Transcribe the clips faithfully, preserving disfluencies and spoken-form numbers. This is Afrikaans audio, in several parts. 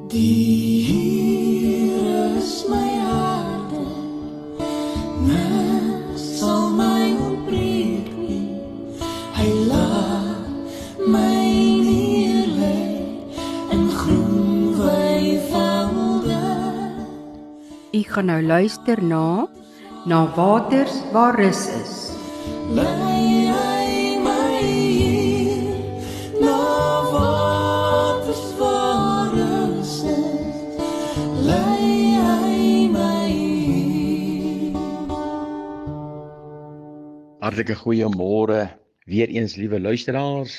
Die Here is my harde, niks sal my ontbreek nie. Hy laat my neerlê in groen weivelde. U gaan nou luister na Na waters waar rus is. Lei hy my hier, na waters waar rus is. Lei hy my hier. Hartlike goeiemôre, weer eens liewe luisteraars.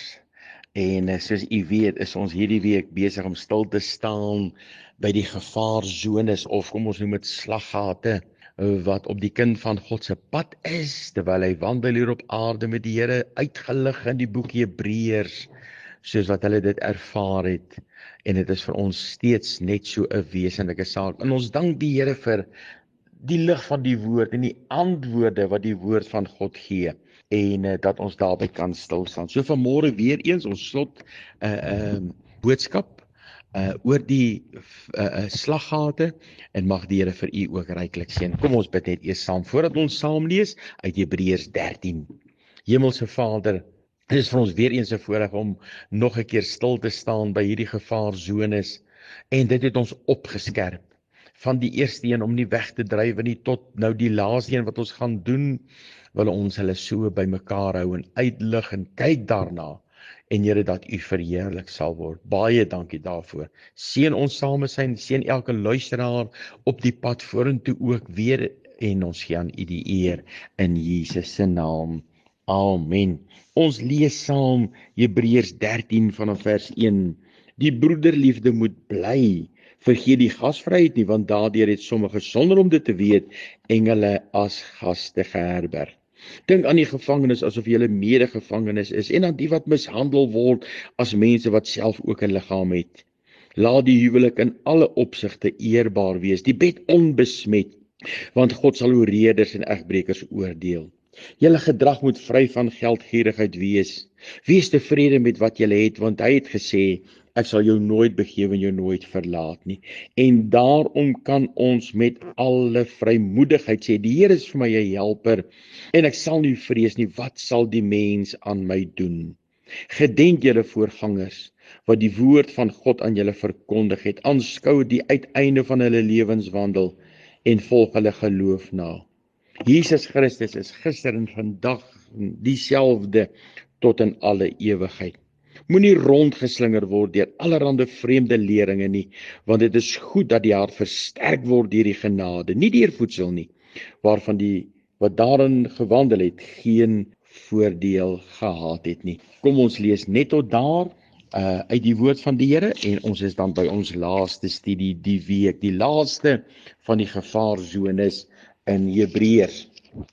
En eh, soos u weet, is ons hierdie week besig om stil te staan by die gevaarzones, of kom ons noem dit slaggate, wat op die kind van God se pad is, terwyl hy wandel hier op aarde met die Here, uitgelig in die boek Hebreërs, soos wat hulle dit ervaar het. En dit is vir ons steeds net so 'n wesenlike saak. En ons dank die Here vir die lig van die woord en die antwoorde wat die woord van God gee, en uh, dat ons daarby kan stil staan. So vanmôre weer eens ons slot 'n uh, uh, boodskap uh, oor die uh, uh, slaggate, en mag die Here vir u ook ryklik seën. Kom ons bid net eers saam voordat ons saam lees uit Hebreërs dertien. Hemelse Vader, dit is vir ons weer eens 'n voorreg om nog 'n keer stil te staan by hierdie gevaarzones, en dit het ons opgeskerp. Van die eerste een om nie weg te dryf nie, tot nou die laaste een wat ons gaan doen, wil ons hulle so by mekaar hou en uitlig en kyk daarna, en Here, dat u verheerlik sal word. Baie dankie daarvoor. Seën ons saam zijn, seën elke luisteraar op die pad vorentoe ook weer, en ons gee aan u die eer in Jesus se naam. Amen. Ons lees saam Hebreërs dertien vanaf vers een. Die broederliefde moet bly. Vergeet die gasvryheid nie, want daardeur het sommige sonder om dit te weet engele as gaste geherberg. Dink aan die gevangenes asof jy 'n medegevangenes is, en aan die wat mishandel word as mense wat self ook 'n liggaam het. Laat die huwelik in alle opsigte eerbaar wees, die bed onbesmet, want God sal oorreders en egbrekers oordeel. Julle gedrag moet vry van geldgierigheid wees. Wees tevrede met wat julle het, want hy het gesê, ek sal jou nooit begewe en jou nooit verlaat nie. En daarom kan ons met alle vrymoedigheid sê, die Here is vir my 'n helper, en ek sal nie vrees nie, wat sal die mens aan my doen? Gedenk julle voorgangers, wat die woord van God aan julle verkondig het, aanskou die uiteinde van hulle lewenswandel, en volg hulle geloof na. Jesus Christus is gister en vandag dieselfde tot in alle ewigheid. Moenie rondgeslinger word deur allerhande vreemde leringe nie, want dit is goed dat die hart versterk word deur die genade, nie deur voedsel nie, waarvan die wat daarin gewandel het, geen voordeel gehad het nie. Kom ons lees net tot daar, uh, uit die woord van die Here, en ons is dan by ons laaste studie die week, die laaste van die gevaarzones in Hebreërs.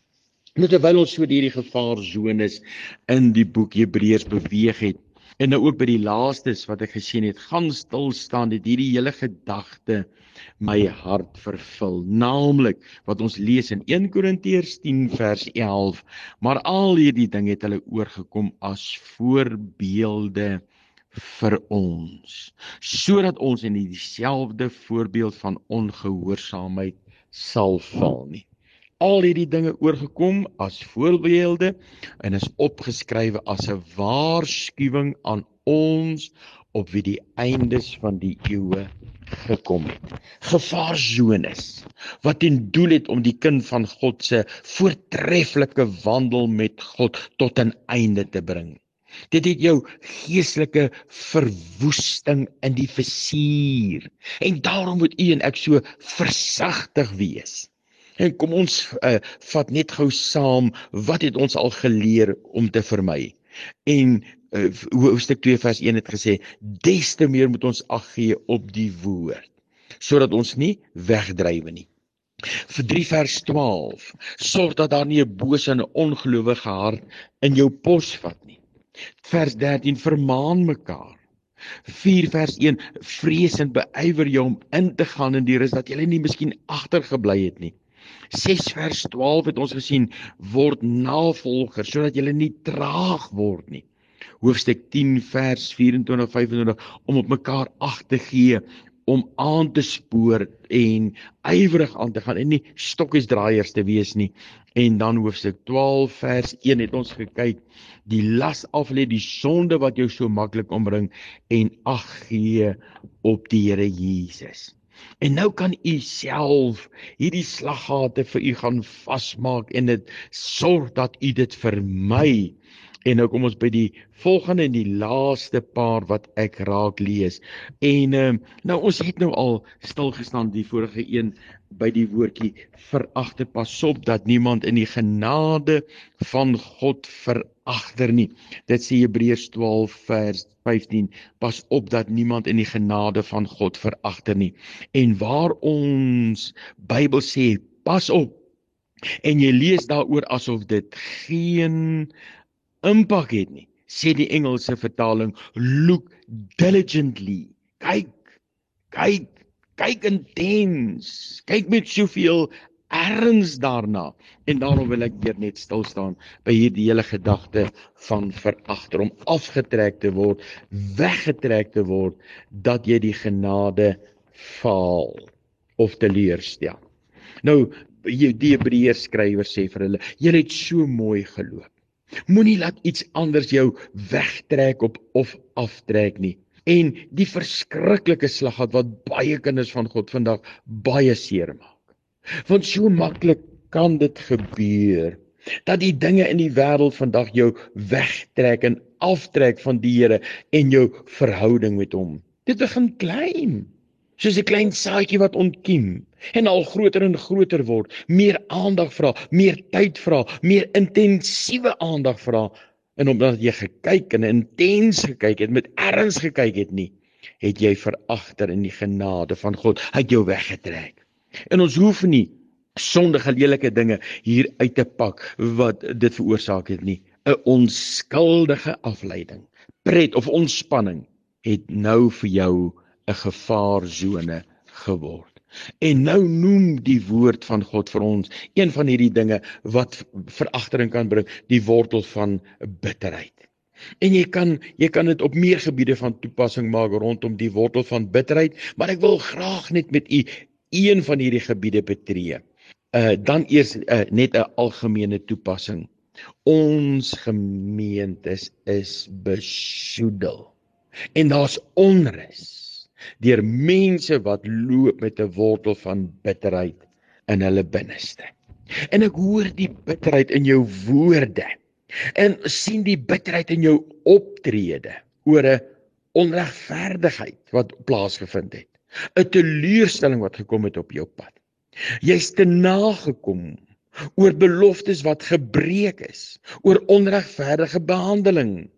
Nou terwyl ons so deur die gevaarzones in die boek Hebreërs beweeg het, en nou ook by die laastes wat ek gesien het, gaan stil staan, het hierdie hele gedagte my hart vervul, naamlik wat ons lees in eerste Korintiërs tien vers elf, maar al hierdie dinge het hulle oorgekom as voorbeelde vir ons, sodat ons in dieselfde voorbeeld van ongehoorsaamheid sal val nie. Al hierdie dinge oorgekom as voorbeelde en is opgeskrywe as 'n waarskuwing aan ons op wie die eindes van die eeue gekom het. Gevaarzones wat ten doel het om die kind van God se voortreffelike wandel met God tot 'n einde te bring. Dit het jou geestelike verwoesting in die visier, en daarom moet u en ek so versigtig wees. En kom ons uh, vat net gou saam, wat het ons al geleer om te vermy? En uh, hoofstuk twee vers een het gesê, des te meer moet ons ag gee op die woord, sodat ons nie wegdrywe nie. Vir drie vers twaalf, sorg dat daar nie 'n bose en 'n ongelowige hart in jou pos vat nie. Vers dertien, vermaan mekaar. vier vers een, vrees en beywer jou om in te gaan in die rus, dat jy nie miskien agtergebly het nie. ses vers twaalf het ons gesien, word navolger, sodat jy nie traag word nie. Hoofstuk tien vers vyf vier vyf, om op mekaar ag te gee, om aan te spoor en ywerig aan te gaan en nie stokkiesdraaiers te wees nie. En dan hoofstuk twaalf vers een het ons gekyk, die las af lê, die sonde wat jou so maklik omring en ag gee op die Here Jesus. En nou kan u self hierdie slaggate vir u gaan vasmaak en dit sorg dat u dit vermy. En nou kom ons by die volgende en die laaste paar wat ek raak lees. En uh, nou ons het nou al stilgestaan die vorige een by die woordjie veragter. Pas op dat niemand in die genade van God veragter nie. Dit sê Hebreërs twaalf vers vyftien. Pas op dat niemand in die genade van God veragter nie. En waar ons Bybel sê pas op en jy lees daaroor asof dit geen impak het nie, sê die Engelse vertaling, look diligently, kyk, kyk, kyk intens, kyk met soveel erns daarna, en daarom wil ek weer net stil staan by hierdie hele gedagte van veragter, om afgetrek te word, weggetrek te word, dat jy die genade faal, of teleurstel. Nou, die Hebreërs skrywer sê vir hulle, julle het so mooi geloop, moenie laat iets anders jou wegtrek op of aftrek nie. En die verskriklike slaggat wat baie kinders van God vandag baie seer maak. Want so maklik kan dit gebeur, dat die dinge in die wêreld vandag jou wegtrek en aftrek van die Here en jou verhouding met hom. Dit begin klein, soos 'n klein saadjie wat ontkiem en al groter en groter word, meer aandag vra, meer tyd vra, meer intensiewe aandag vra, en omdat jy gekyk en intens gekyk het, met erns gekyk het nie, het jy veragter in die genade van God, hy het jou weggetrek. En ons hoef nie sondige lelike dinge hier uit te pak, wat dit veroorsaak het nie. 'n Onskuldige afleiding, pret of ontspanning, het nou vir jou 'n gevaarzone geword. En nou noem die woord van God vir ons een van hierdie dinge wat veragtering kan bring, die wortel van bitterheid. En jy kan jy kan dit op meer gebiede van toepassing maak rondom die wortel van bitterheid, maar ek wil graag net met u een van hierdie gebiede betree. Uh, dan eers uh, net 'n algemene toepassing. Ons gemeentes is besoedel en daar's onrus deur mense wat loop met 'n wortel van bitterheid in hulle binneste. En ek hoor die bitterheid in jou woorde en sien die bitterheid in jou optrede oor 'n onregverdigheid wat plaasgevind het, 'n teleurstelling wat gekom het op jou pad. Jy's te nagekom oor beloftes wat gebreek is, oor onregverdige behandeling,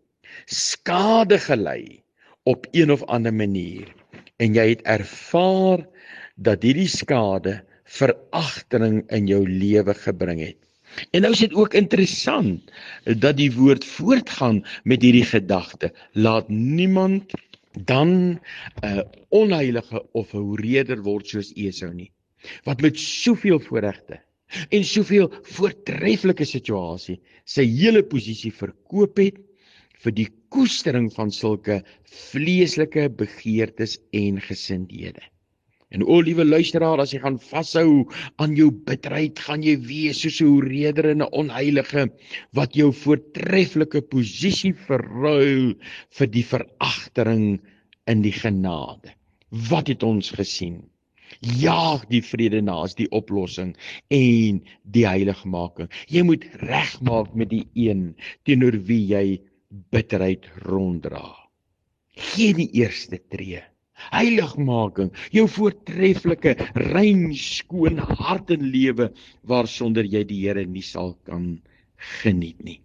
skade gelei op een of ander manier. En jy het ervaar dat hierdie skade veragtering in jou lewe gebring het. En nou is dit ook interessant dat die woord voortgaan met hierdie gedagte. Laat niemand dan 'n onheilige of 'n hoereder word soos Esau nie, wat met soveel voorregte en soveel voortreffelike situasie sy hele posisie verkoop het vir die koestering van sulke vleeslike begeertes en gesindhede. En o, liewe luisteraar, as jy gaan vashou aan jou bitterheid, gaan jy wees soos 'n hoereder en 'n onheilige, wat jou voortreffelike posisie verruil vir die veragtering in die genade. Wat het ons gesien? Jaag die vrede na as die oplossing en die heiligmaking. Jy moet regmaak met die een teenoor wie jy bitterheid ronddra. Gee die eerste tree. Heiligmaking, jou voortreffelike, rein, skoon hart en lewe, waarsonder jy die Here nie sal kan geniet nie.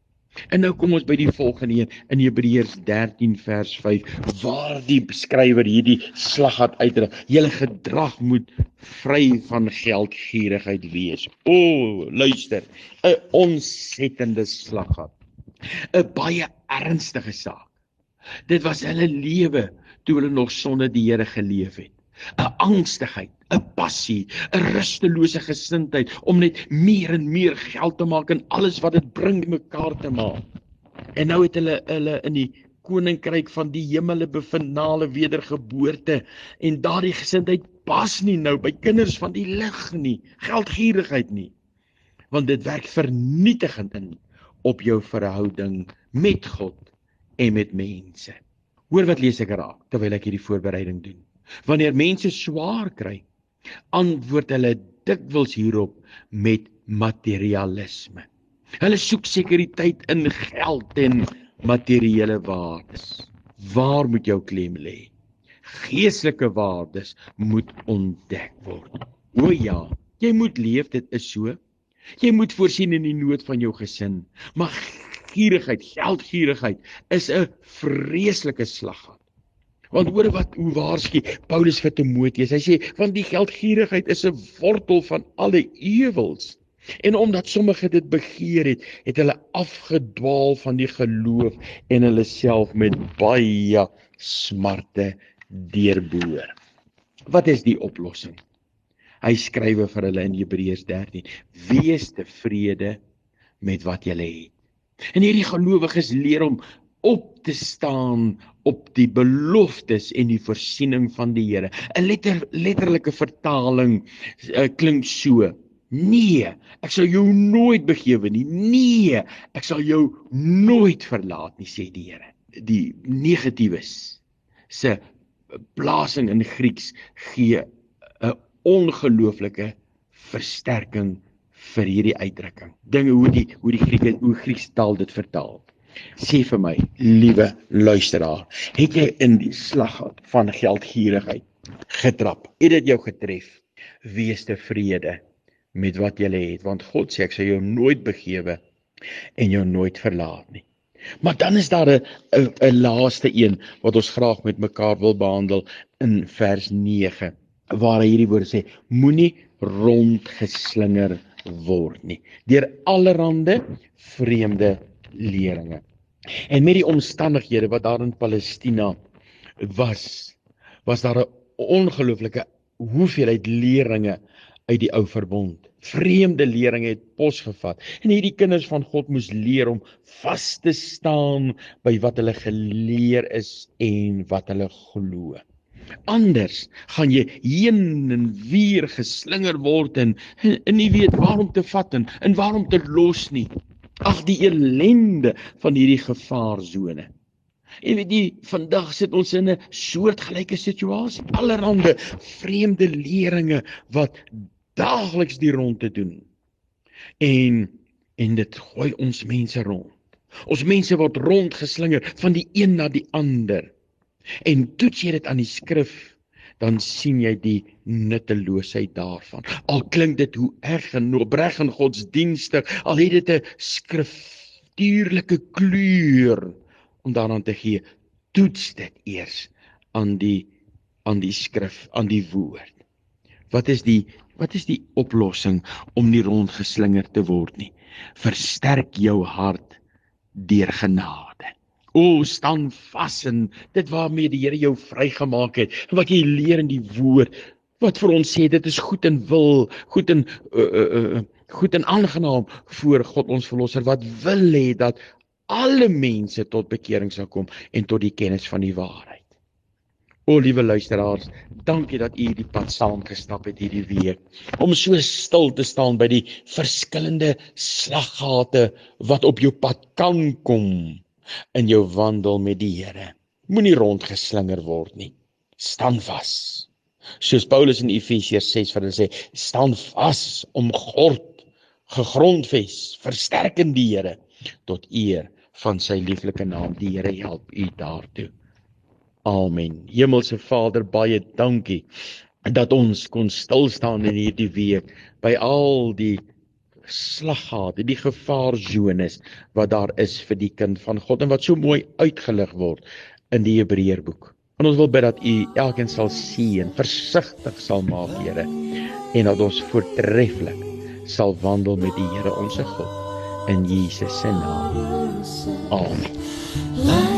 En nou kom ons by die volgende een, in Hebreërs dertien vers vyf, waar die skrywer hierdie slaggat uitdruk. Julle gedrag moet vry van geldgierigheid wees. O, luister, 'n ontsettende slaggat. 'n Baie ernstige saak. Dit was hulle lewe toe hulle nog sonder die Here geleef het. 'n Angstigheid, 'n passie, 'n rustelose gesindheid om net meer en meer geld te maak en alles wat dit bring mekaar te maak. En nou het hulle hulle in die koninkryk van die hemele befinale wedergeboorte, en daardie gesindheid pas nie nou by kinders van die lig nie, geldgierigheid nie, want dit werk vernietigend in op jou verhouding met God en met mense. Hoor wat lees ek raak, terwyl ek hierdie voorbereiding doen. Wanneer mense swaar kry, antwoord hulle dikwels hierop met materialisme. Hulle soek sekuriteit in geld en materiële waardes. Waar moet jou klem lê? Geestelike waardes moet ontdek word. O ja, jy moet leef, dit is so. Jy moet voorsien in die nood van jou gesin, maar gierigheid, geldgierigheid is 'n vreeslike slaggat. Want hoor wat, hoe waarsku Paulus vir Timoteus, hy sê, want die geldgierigheid is 'n wortel van alle ewels. En omdat sommige dit begeer het, het hulle afgedwaal van die geloof en hulle self met baie smarte deurboor. Wat is die oplossing? Hy skrywe vir hulle in Hebreërs dertien, wees tevrede met wat julle het. En hierdie gelowiges leer om op te staan op die beloftes en die voorsiening van die Here. 'n letter, letterlike vertaling uh, klink so, nee, ek sal jou nooit begewe nie, nee, ek sal jou nooit verlaat nie, sê die Here. Die negatiewes se plasing in Grieks gee 'n ongelooflike versterking vir hierdie uitdrukking. Dinge hoe die hoe die Grieke hoe Grieks taal dit vertaal. Sê vir my, liewe luisteraar, het jy in die slaggat van geldgierigheid getrap? Het dit jou getref? Wees tevrede met wat jy het, want God sê ek sal jou nooit begewe en jou nooit verlaat nie. Maar dan is daar 'n 'n 'n laaste een wat ons graag met mekaar wil behandel in vers nege, waar hy hierdie woorde sê, moenie rondgeslinger word nie, deur allerhande vreemde leringe. En met die omstandighede wat daar in Palestina was, was daar 'n ongelooflike hoeveelheid leringe uit die ou verbond. Vreemde leringe het posgevat. En hierdie kinders van God moes leer om vas te staan by wat hulle geleer is en wat hulle glo. Anders gaan jy heen en weer geslinger word en, en nie weet waarom te vat en, en waarom te los nie. Ag, die ellende van hierdie gevaarsone. En weet jy, vandag sit ons in 'n soortgelyke situasie. Allerhande vreemde leringe wat daagliks die rondte doen. En, en dit gooi ons mense rond. Ons mense word rondgeslinger van die een na die ander. En toets jy dit aan die skrif, dan sien jy die nutteloosheid daarvan. Al klink dit hoe erg en opreg en godsdienstig, al het dit 'n skriftuurlike kleur om daaraan te gee, toets dit eers aan die aan die skrif, aan die woord. Wat is die wat is die oplossing om nie rondgeslingerd te word nie? Versterk jou hart deur genade. O, staan vas in dit waarmee die Here jou vrygemaak het, wat jy leer in die woord, wat vir ons sê, dit is goed en wil, goed en uh, uh, uh, goed en aangenaam voor God ons verlosser, wat wil hê dat alle mense tot bekering sal kom en tot die kennis van die waarheid. O, liewe luisteraars, dankie dat u die pad saamgestap het hierdie week, om so stil te staan by die verskillende slaggate wat op jou pad kan kom in jou wandel met die Here. Moenie rondgeslinger word nie. Staan vas. Soos Paulus in Efesiërs ses vir hulle sê, staan vas om gord, gegrondves, versterk in die Here, tot eer van sy lieflike naam. Die Here help u daartoe. Amen. Hemelse Vader, baie dankie dat ons kon stil staan in hierdie week by al die slaggate, die gevaarzones wat daar is vir die kind van God en wat so mooi uitgelig word in die Hebreërboek. En ons wil bid dat u elkeen sal sien, versigtig sal maak, Here, en dat ons voortreffelik sal wandel met die Here onsse God in Jesus se naam. Amen.